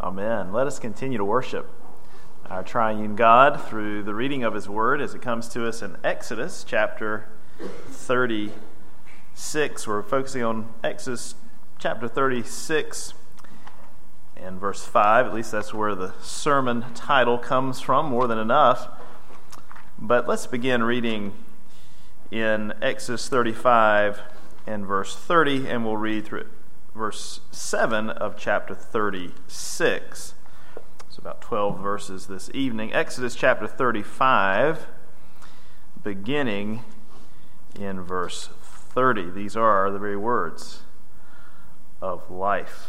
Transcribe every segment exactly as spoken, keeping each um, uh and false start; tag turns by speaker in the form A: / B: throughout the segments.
A: Amen. Let us continue to worship our triune God through the reading of His Word as it comes to us in Exodus chapter thirty-six. We're focusing on Exodus chapter thirty-six and verse five. At least that's where the sermon title comes from, more than enough. But let's begin reading in Exodus thirty-five and verse thirty, and we'll read through verse seven of chapter thirty-six. It's about twelve verses this evening. Exodus chapter thirty-five, beginning in verse thirty. These are the very words of life.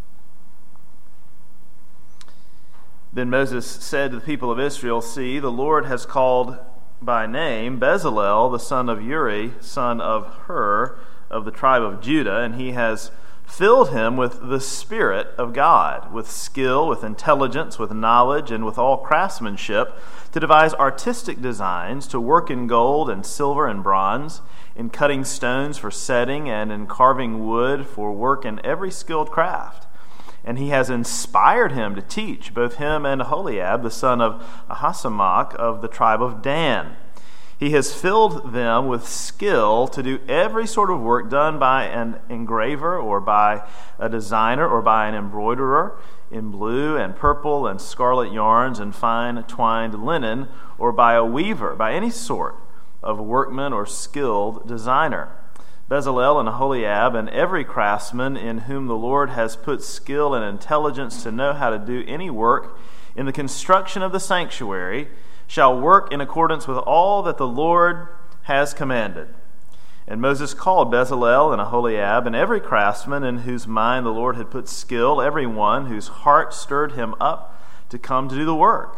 A: Then Moses said to the people of Israel, "See, the Lord has called by name Bezalel, the son of Uri, son of Hur, of the tribe of Judah, and he has filled him with the Spirit of God, with skill, with intelligence, with knowledge, and with all craftsmanship, to devise artistic designs, to work in gold and silver and bronze, in cutting stones for setting, and in carving wood for work in every skilled craft. And he has inspired him to teach, both him and Aholiab, the son of Ahisamach, of the tribe of Dan. He has filled them with skill to do every sort of work done by an engraver or by a designer or by an embroiderer in blue and purple and scarlet yarns and fine twined linen, or by a weaver, by any sort of workman or skilled designer. Bezalel and Aholiab and every craftsman in whom the Lord has put skill and intelligence to know how to do any work in the construction of the sanctuary shall work in accordance with all that the Lord has commanded." And Moses called Bezalel and Aholiab and every craftsman in whose mind the Lord had put skill, every one whose heart stirred him up to come to do the work.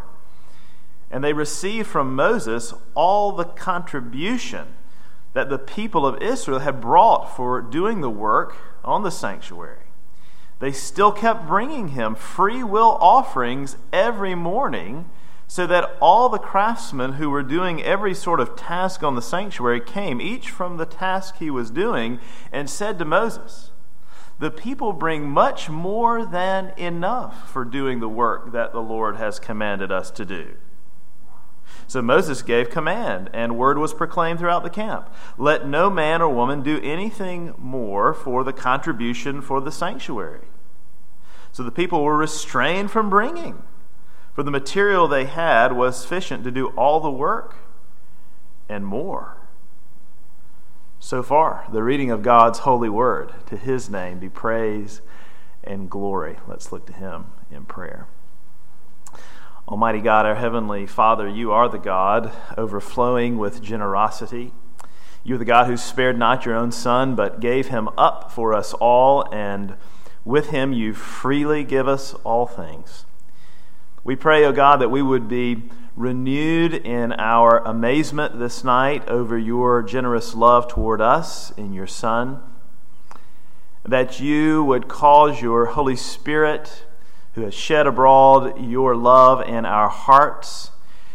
A: And they received from Moses all the contribution that the people of Israel had brought for doing the work on the sanctuary. They still kept bringing him free will offerings every morning, so that all the craftsmen who were doing every sort of task on the sanctuary came, each from the task he was doing, and said to Moses, "The people bring much more than enough for doing the work that the Lord has commanded us to do." So Moses gave command, and word was proclaimed throughout the camp, "Let no man or woman do anything more for the contribution for the sanctuary." So the people were restrained from bringing, for the material they had was sufficient to do all the work and more. So far, the reading of God's holy word. To His name be praise and glory. Let's look to Him in prayer. Almighty God, our Heavenly Father, You are the God overflowing with generosity. You are the God who spared not Your own Son, but gave Him up for us all, and with Him You freely give us all things. We pray, O God, that we would be renewed in our amazement this night over Your generous love toward us in Your Son, that You would cause Your Holy Spirit, who has shed abroad Your love in our hearts,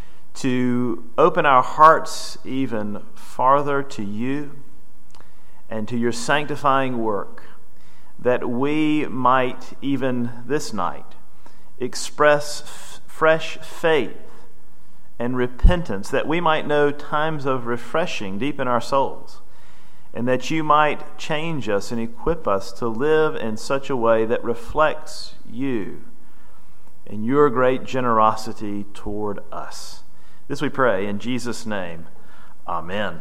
A: to open our hearts even farther to You and to Your sanctifying work, that we might even this night express f- fresh faith and repentance, that we might know times of refreshing deep in our souls, and that You might change us and equip us to live in such a way that reflects You and Your great generosity toward us. This we pray in Jesus' name. Amen.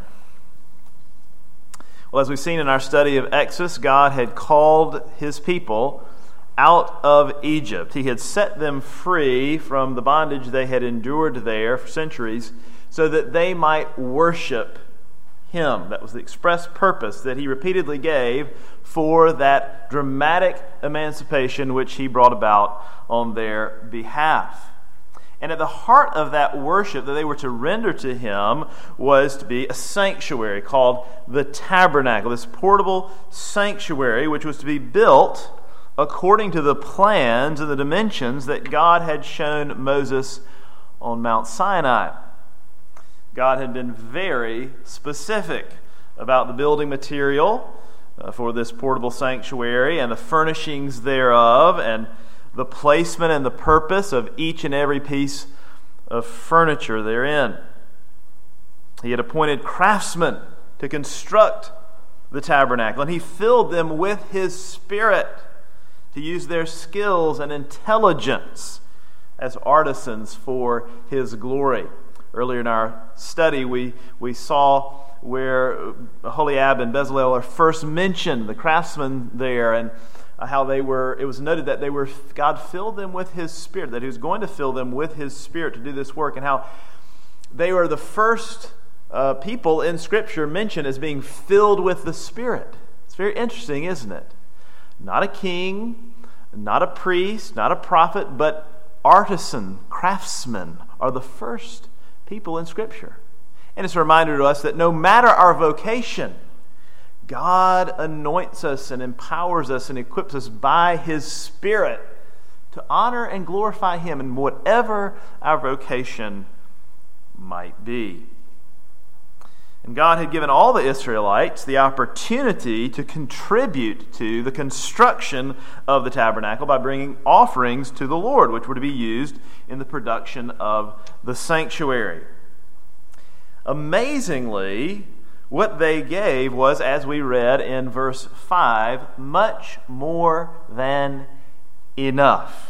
A: Well, as we've seen in our study of Exodus, God had called His people out of Egypt. He had set them free from the bondage they had endured there for centuries so that they might worship Him. That was the express purpose that He repeatedly gave for that dramatic emancipation which He brought about on their behalf. And at the heart of that worship that they were to render to Him was to be a sanctuary called the tabernacle, this portable sanctuary which was to be built according to the plans and the dimensions that God had shown Moses on Mount Sinai. God had been very specific about the building material uh, for this portable sanctuary and the furnishings thereof, and the placement and the purpose of each and every piece of furniture therein. He had appointed craftsmen to construct the tabernacle, and he filled them with his Spirit to use their skills and intelligence as artisans for his glory. Earlier in our study, we, we saw where Aholiab and Bezalel are first mentioned, the craftsmen there, and how they were, it was noted that they were, God filled them with his Spirit, that he was going to fill them with his Spirit to do this work, and how they were the first uh, people in Scripture mentioned as being filled with the Spirit. It's very interesting, isn't it? Not a king, not a priest, not a prophet, but artisan, craftsmen are the first people in Scripture. And it's a reminder to us that no matter our vocation, God anoints us and empowers us and equips us by his Spirit to honor and glorify him in whatever our vocation might be. And God had given all the Israelites the opportunity to contribute to the construction of the tabernacle by bringing offerings to the Lord, which were to be used in the production of the sanctuary. Amazingly, what they gave was, as we read in verse five, much more than enough.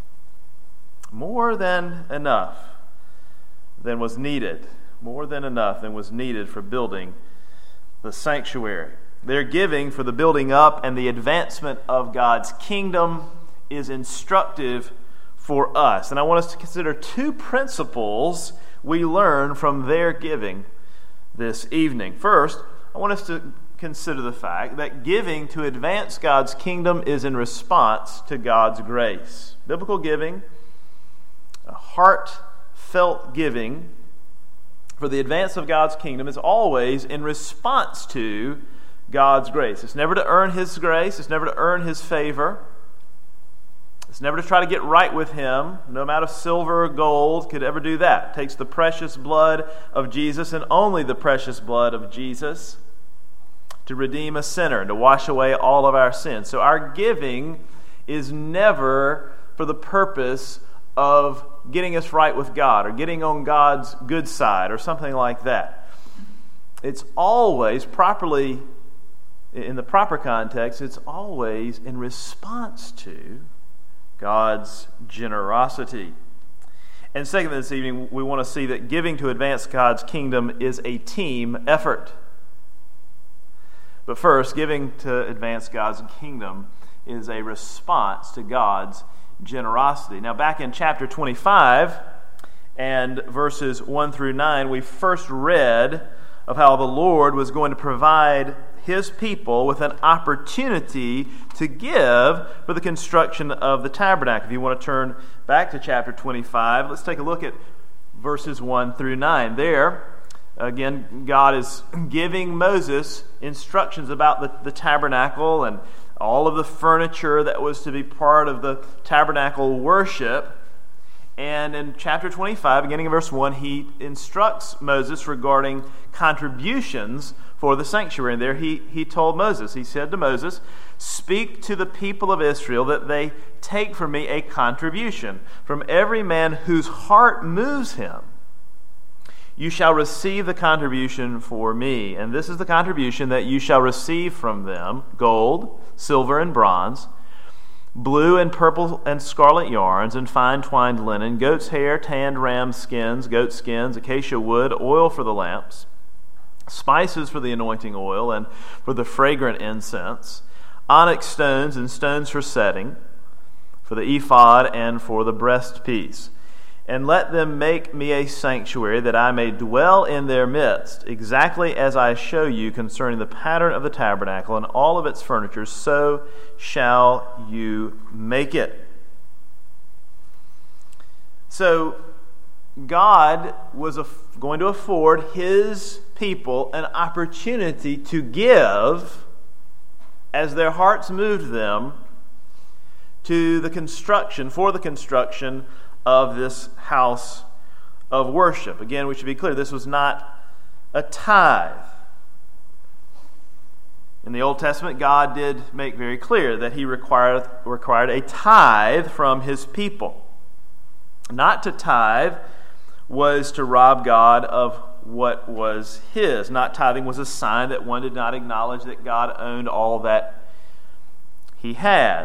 A: More than enough than was needed. More than enough than was needed for building the sanctuary. Their giving for the building up and the advancement of God's kingdom is instructive for us. And I want us to consider two principles we learn from their giving this evening. First, I want us to consider the fact that giving to advance God's kingdom is in response to God's grace. Biblical giving, a heartfelt giving for the advance of God's kingdom, is always in response to God's grace. It's never to earn his grace. It's never to earn his favor. It's never to try to get right with him. No amount of silver or gold could ever do that. It takes the precious blood of Jesus, and only the precious blood of Jesus, to redeem a sinner and to wash away all of our sins. So our giving is never for the purpose of getting us right with God or getting on God's good side or something like that. It's always properly, in the proper context, it's always in response to God's generosity. And second, this evening, we want to see that giving to advance God's kingdom is a team effort. But first, giving to advance God's kingdom is a response to God's generosity. Now, back in chapter twenty-five and verses one through nine, we first read of how the Lord was going to provide his people with an opportunity to give for the construction of the tabernacle. If you want to turn back to chapter twenty-five, let's take a look at verses one through nine. There, again, God is giving Moses instructions about the, the tabernacle and all of the furniture that was to be part of the tabernacle worship. And in chapter twenty-five, beginning in verse one, he instructs Moses regarding contributions for the sanctuary. And there he, he told Moses, he said to Moses, "Speak to the people of Israel that they take from me a contribution. From every man whose heart moves him, you shall receive the contribution for me. And this is the contribution that you shall receive from them: gold, silver, and bronze, blue and purple and scarlet yarns, and fine twined linen, goat's hair, tanned ram skins, goat skins, acacia wood, oil for the lamps, spices for the anointing oil and for the fragrant incense, onyx stones and stones for setting, for the ephod and for the breastpiece. And let them make me a sanctuary, that I may dwell in their midst, exactly as I show you concerning the pattern of the tabernacle and all of its furniture, so shall you make it." So God was going to afford his people an opportunity to give as their hearts moved them to the construction, for the construction of this house of worship. Again, we should be clear, this was not a tithe. In the Old Testament, God did make very clear that he required, required a tithe from his people. Not to tithe was to rob God of what was his. Not tithing was a sign that one did not acknowledge that God owned all that he had.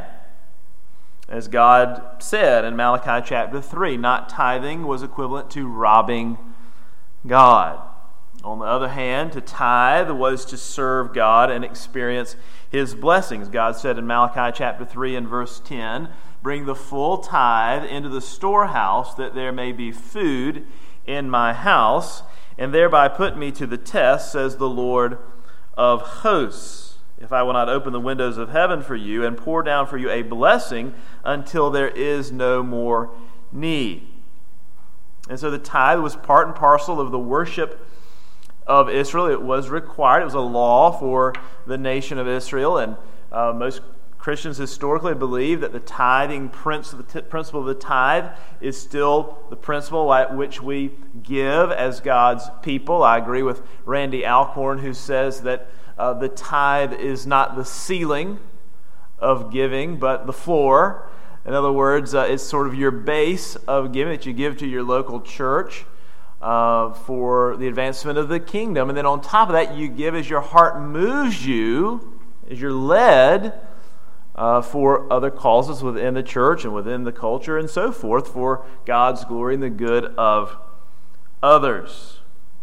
A: As God said in Malachi chapter three, not tithing was equivalent to robbing God. On the other hand, to tithe was to serve God and experience his blessings. God said in Malachi chapter three and verse ten, "Bring the full tithe into the storehouse, that there may be food in my house, and thereby put me to the test, says the Lord of hosts, if I will not open the windows of heaven for you and pour down for you a blessing until there is no more need." And so the tithe was part and parcel of the worship of Israel. It was required. It was a law for the nation of Israel, and uh, most Christians historically believe that the tithing principle, the t- principle of the tithe is still the principle at which we give as God's people. I agree with Randy Alcorn, who says that uh, the tithe is not the ceiling of giving, but the floor. In other words, uh, it's sort of your base of giving that you give to your local church uh, for the advancement of the kingdom. And then on top of that, you give as your heart moves you, as you're led Uh, for other causes within the church and within the culture and so forth, for God's glory and the good of others.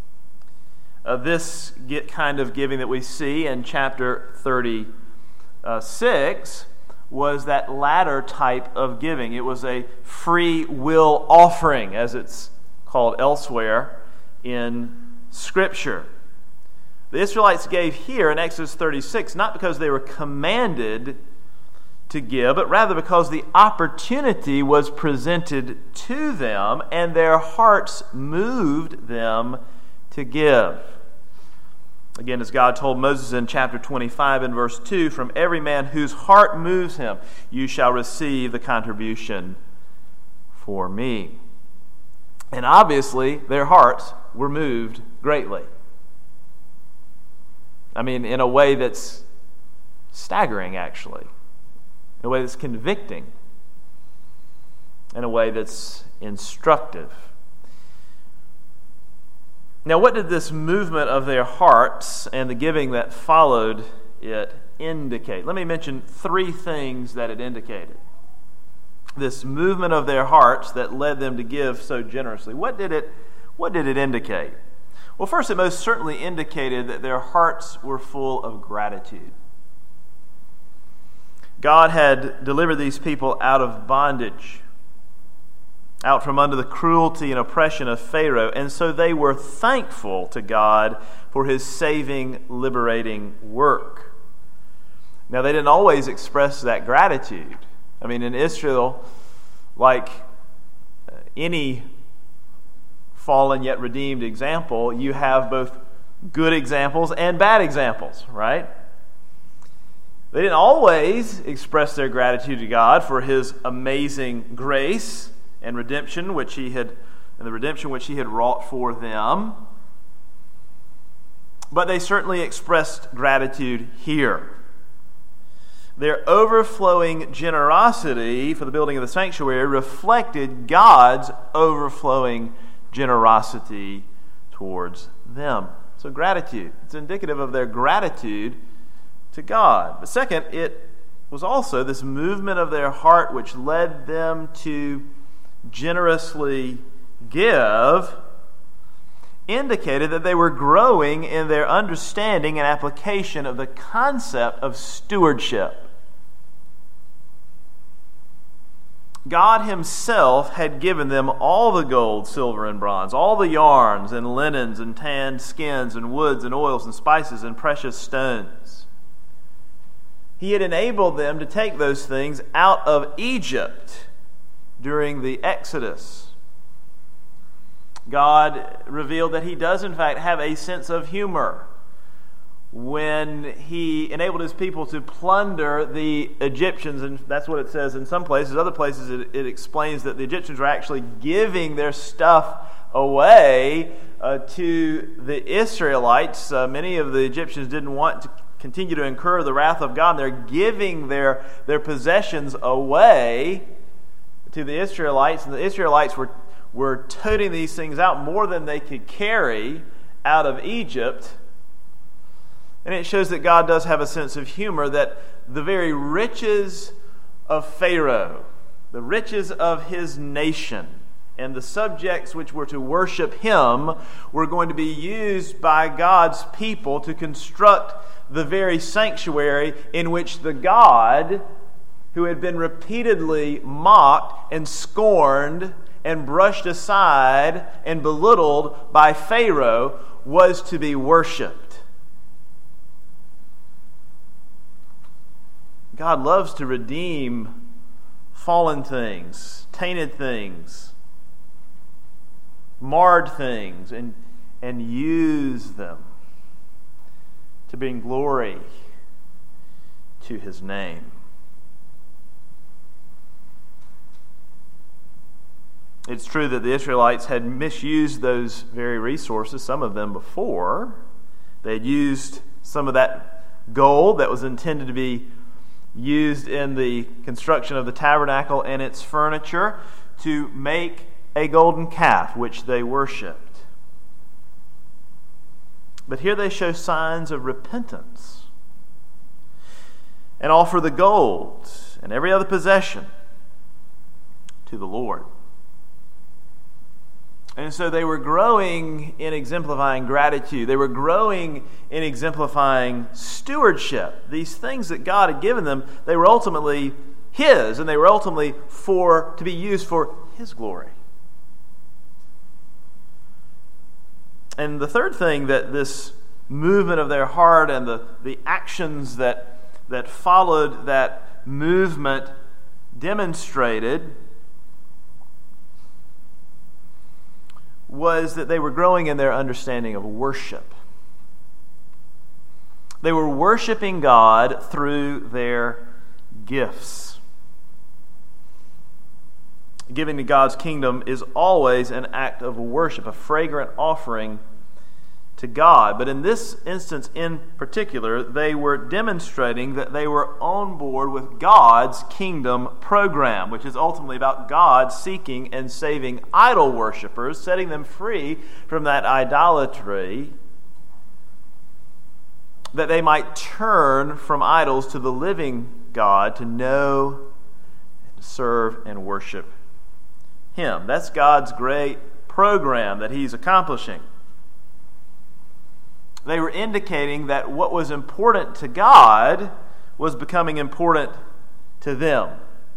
A: Uh, this get kind of giving that we see in chapter thirty-six was that latter type of giving. It was a free will offering, as it's called elsewhere in Scripture. The Israelites gave here in Exodus thirty-six not because they were commanded to give, but rather because the opportunity was presented to them and their hearts moved them to give. Again, as God told Moses in chapter twenty-five and verse two, "From every man whose heart moves him, you shall receive the contribution for me." And obviously, their hearts were moved greatly. I mean, in a way that's staggering, actually. In a way that's convicting, in a way that's instructive. Now, what did this movement of their hearts and the giving that followed it indicate? Let me mention three things that it indicated. This movement of their hearts that led them to give so generously. What did it, what did it indicate? Well, first, it most certainly indicated that their hearts were full of gratitude. God had delivered these people out of bondage, out from under the cruelty and oppression of Pharaoh, and so they were thankful to God for his saving, liberating work. Now, they didn't always express that gratitude. I mean, in Israel, like any fallen yet redeemed example, you have both good examples and bad examples, right? They didn't always express their gratitude to God for his amazing grace and redemption, which he had, and the redemption which he had wrought for them. But they certainly expressed gratitude here. Their overflowing generosity for the building of the sanctuary reflected God's overflowing generosity towards them. So gratitude. It's indicative of their gratitude to God. But second, it was also this movement of their heart which led them to generously give, indicated that they were growing in their understanding and application of the concept of stewardship. God himself had given them all the gold, silver, and bronze, all the yarns and linens and tanned skins and woods and oils and spices and precious stones. He had enabled them to take those things out of Egypt during the Exodus. God revealed that he does in fact have a sense of humor when he enabled his people to plunder the Egyptians, and that's what it says in some places. Other places it, it explains that the Egyptians were actually giving their stuff away uh, to the Israelites. Uh, many of the Egyptians didn't want to continue to incur the wrath of God. They're giving their, their possessions away to the Israelites, and the Israelites were, were toting these things out more than they could carry out of Egypt. And it shows that God does have a sense of humor, that the very riches of Pharaoh, the riches of his nation, and the subjects which were to worship him were going to be used by God's people to construct the very sanctuary in which the God who had been repeatedly mocked and scorned and brushed aside and belittled by Pharaoh was to be worshipped. God loves to redeem fallen things, tainted things, marred things, and, and use them to bring glory to his name. It's true that the Israelites had misused those very resources, some of them before. They had used some of that gold that was intended to be used in the construction of the tabernacle and its furniture to make a golden calf, which they worshipped. But here they show signs of repentance and offer the gold and every other possession to the Lord. And so they were growing in exemplifying gratitude. They were growing in exemplifying stewardship. These things that God had given them, they were ultimately his, and they were ultimately for to be used for his glory. And the third thing that this movement of their heart and the, the actions that, that followed that movement demonstrated was that they were growing in their understanding of worship. They were worshiping God through their gifts. Giving to God's kingdom is always an act of worship, a fragrant offering to God. But in this instance in particular, they were demonstrating that they were on board with God's kingdom program, which is ultimately about God seeking and saving idol worshipers, setting them free from that idolatry, that they might turn from idols to the living God to know, serve, and worship him. That's God's great program that he's accomplishing. They were indicating that what was important to God was becoming important to them.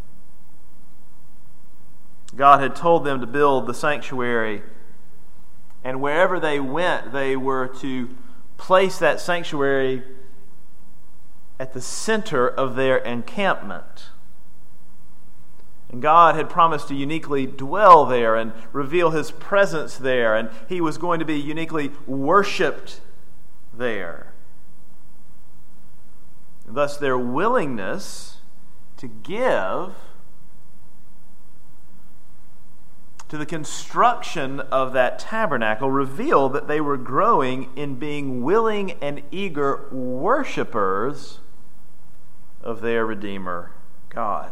A: God had told them to build the sanctuary, and wherever they went, they were to place that sanctuary at the center of their encampment. And God had promised to uniquely dwell there and reveal his presence there, and he was going to be uniquely worshipped there. And thus their willingness to give to the construction of that tabernacle revealed that they were growing in being willing and eager worshipers of their Redeemer, God.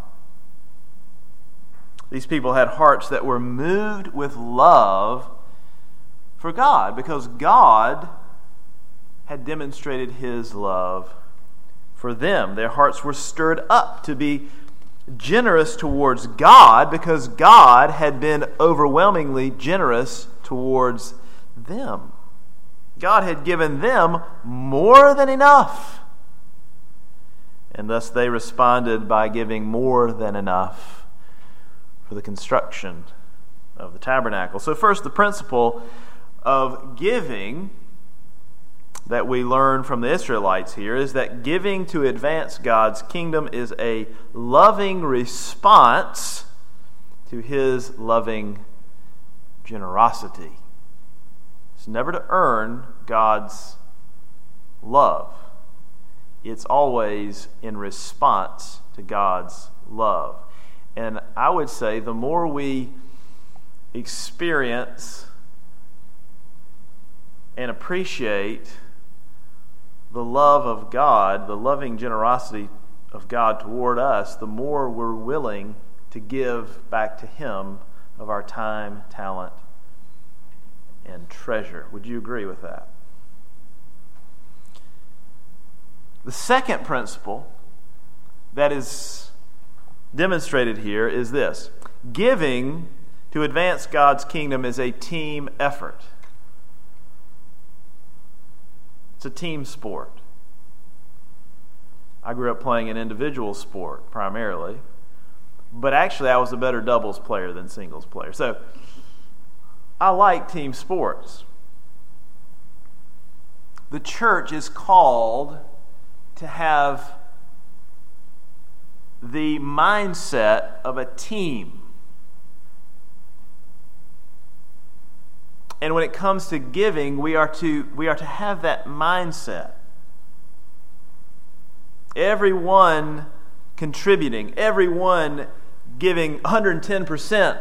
A: These people had hearts that were moved with love for God, because God had demonstrated his love for them. Their hearts were stirred up to be generous towards God because God had been overwhelmingly generous towards them. God had given them more than enough. And thus they responded by giving more than enough for the construction of the tabernacle. So first, the principle of giving that we learn from the Israelites here is that giving to advance God's kingdom is a loving response to his loving generosity. It's never to earn God's love. It's always in response to God's love. And I would say the more we experience and appreciate the love of God, the loving generosity of God toward us, the more we're willing to give back to Him of our time, talent, and treasure. Would you agree with that? The second principle that is demonstrated here is this: giving to advance God's kingdom is a team effort. It's a team sport. I grew up playing an individual sport primarily, but actually I was a better doubles player than singles player. So I like team sports. The church is called to have the mindset of a team. And when it comes to giving, we are to we are to have that mindset. Everyone contributing, everyone giving one hundred ten percent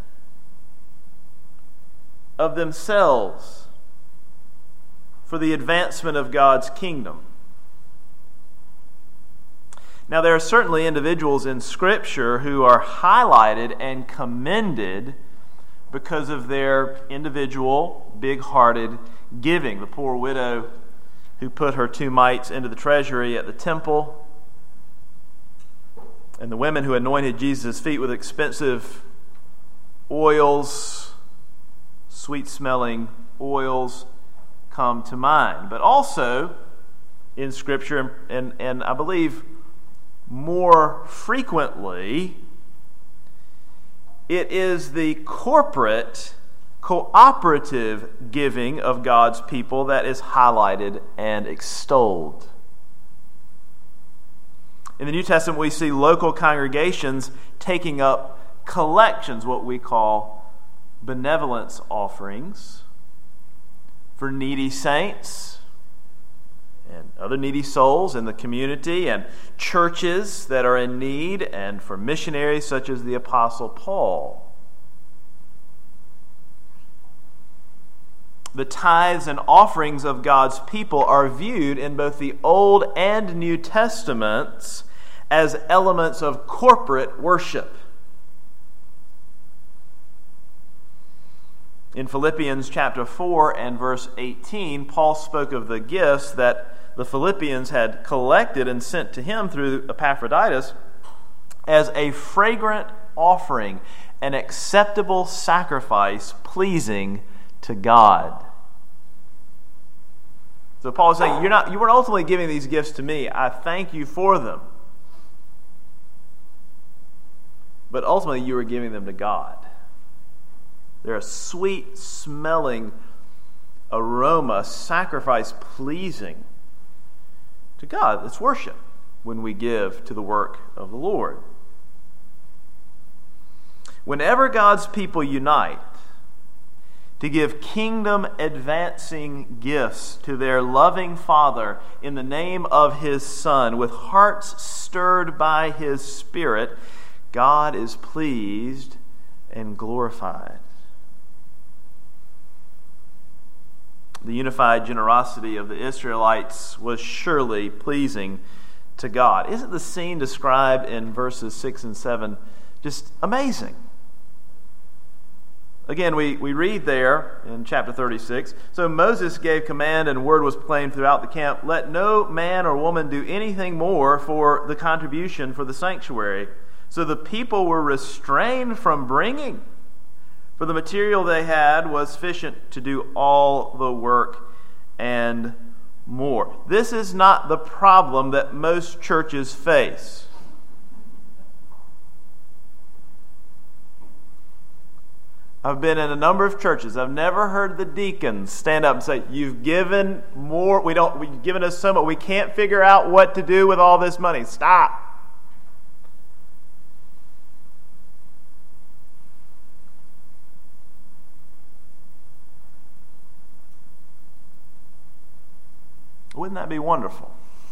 A: of themselves for the advancement of God's kingdom. Now, there are certainly individuals in Scripture who are highlighted and commended because of their individual, big-hearted giving. The poor widow who put her two mites into the treasury at the temple, and the women who anointed Jesus' feet with expensive oils, sweet-smelling oils, come to mind. But also in Scripture, and, and, and I believe more frequently, it is the corporate, cooperative giving of God's people that is highlighted and extolled. In the New Testament, we see local congregations taking up collections, what we call benevolence offerings, for needy saints and other needy souls in the community, and churches that are in need, and for missionaries such as the Apostle Paul. The tithes and offerings of God's people are viewed in both the Old and New Testaments as elements of corporate worship. In Philippians chapter four and verse eighteen, Paul spoke of the gifts that the Philippians had collected and sent to him through Epaphroditus as a fragrant offering, an acceptable sacrifice pleasing to God. So Paul is saying, you're not, you weren't ultimately giving these gifts to me. I thank you for them. But ultimately you were giving them to God. They're a sweet-smelling aroma, sacrifice pleasing to God. It's worship when we give to the work of the Lord. Whenever God's people unite to give kingdom-advancing gifts to their loving Father in the name of His Son, with hearts stirred by His Spirit, God is pleased and glorified. The unified generosity of the Israelites was surely pleasing to God. Isn't the scene described in verses six and seven just amazing? Again, we, we read there in chapter thirty-six, so Moses gave command and word was proclaimed throughout the camp, let no man or woman do anything more for the contribution for the sanctuary. So the people were restrained from bringing, for the material they had was sufficient to do all the work and more. This is not the problem that most churches face. I've been in a number of churches. I've never heard the deacons stand up and say, you've given more, we don't, we've given us so much, we can't figure out what to do with all this money. Stop. Wouldn't that be wonderful?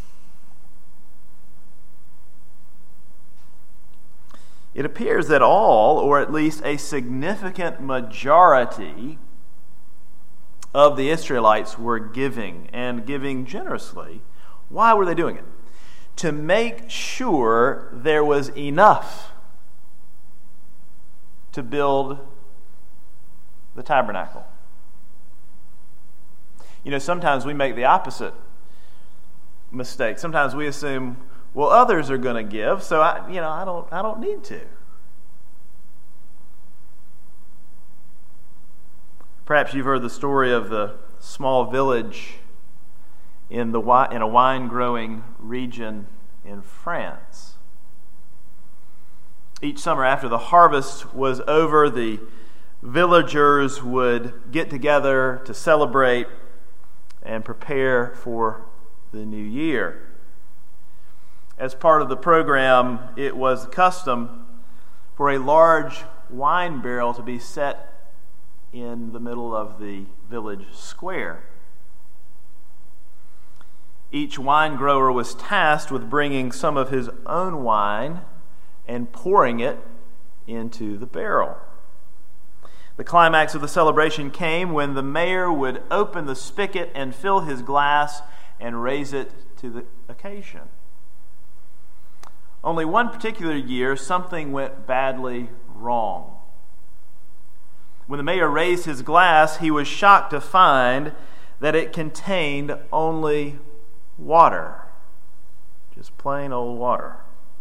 A: It appears that all, or at least a significant majority of the Israelites were giving, and giving generously, Why were they doing it? To make sure there was enough to build the tabernacle. You know, sometimes we make the opposite mistake. Sometimes we assume, well, others are going to give, so I, you know, I don't, I don't need to. Perhaps you've heard the story of the small village in the in a wine-growing region in France. Each summer after the harvest was over, the villagers would get together to celebrate and prepare for the new year. As part of the program, it was the custom for a large wine barrel to be set in the middle of the village square. Each wine grower was tasked with bringing some of his own wine and pouring it into the barrel. The climax of the celebration came when the mayor would open the spigot and fill his glass and raise it to the occasion. Only one particular year, something went badly wrong. When the mayor raised his glass, he was shocked to find that it contained only water. Just plain old water.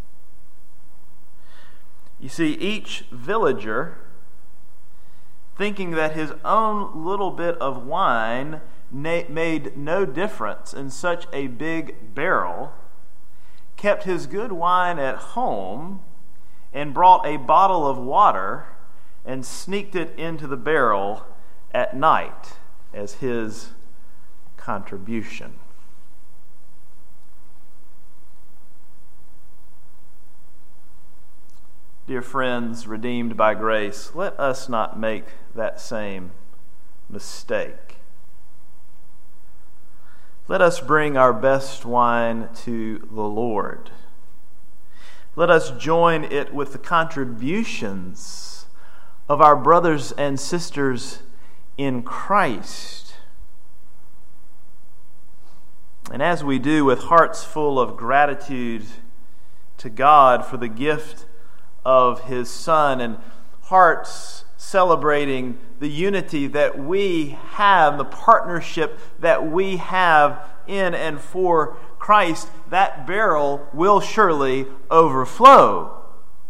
A: You see, each villager, thinking that his own little bit of wine na- made no difference in such a big barrel, kept his good wine at home and brought a bottle of water and sneaked it into the barrel at night as his contribution. Dear friends, redeemed by grace, let us not make that same mistake. Let us bring our best wine to the Lord. Let us join it with the contributions of our brothers and sisters in Christ. And as we do, with hearts full of gratitude to God for the gift of His Son, and hearts celebrating the unity that we have, the partnership that we have in and for Christ, that barrel will surely overflow.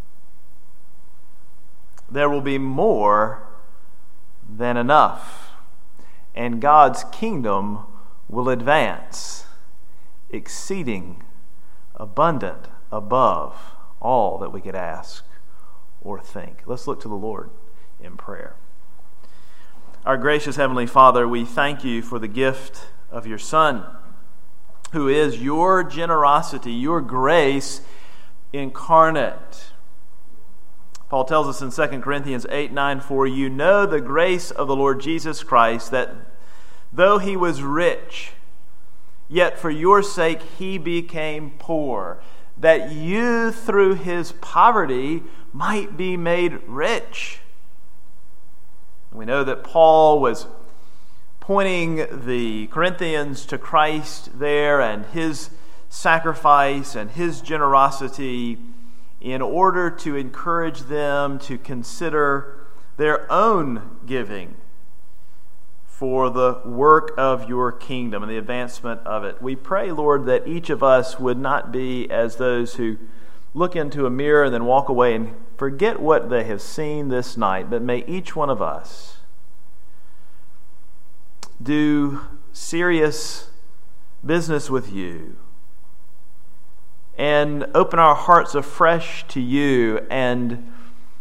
A: There will be more than enough, and God's kingdom will advance, exceeding abundant above all that we could ask or think. Let's look to the Lord in prayer. Our gracious Heavenly Father, we thank you for the gift of your Son, who is your generosity, your grace incarnate. Paul tells us in Second Corinthians eight nine, for you know the grace of the Lord Jesus Christ, that though he was rich, yet for your sake he became poor, that you through his poverty might be made rich. We know that Paul was pointing the Corinthians to Christ there and his sacrifice and his generosity in order to encourage them to consider their own giving for the work of your kingdom and the advancement of it. We pray, Lord, that each of us would not be as those who look into a mirror and then walk away and forget what they have seen this night, but may each one of us do serious business with you and open our hearts afresh to you and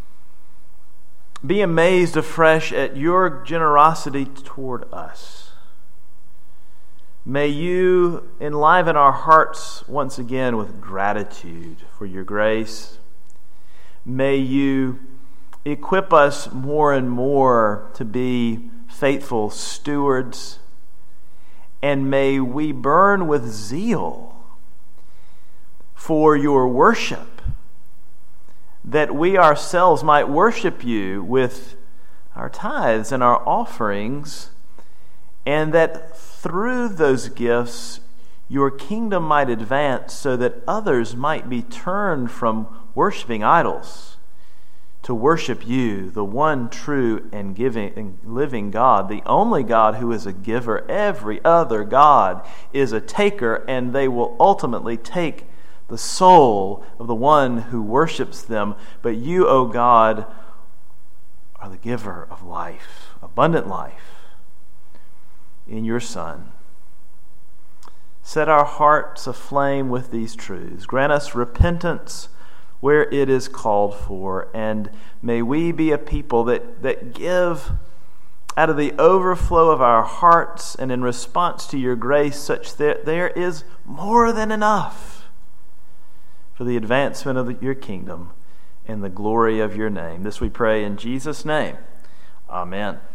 A: be amazed afresh at your generosity toward us. May you enliven our hearts once again with gratitude for your grace. May you equip us more and more to be faithful stewards. And may we burn with zeal for your worship, that we ourselves might worship you with our tithes and our offerings, and that through those gifts your kingdom might advance so that others might be turned from worshiping idols to worship you, the one true and giving and living God, the only God who is a giver. Every other God is a taker, and they will ultimately take the soul of the one who worships them. But you, O God, are the giver of life, abundant life, in your Son. Set our hearts aflame with these truths. Grant us repentance where it is called for, and may we be a people that, that give out of the overflow of our hearts and in response to your grace, such that there is more than enough for the advancement of the, your kingdom and the glory of your name. This we pray in Jesus' name. Amen.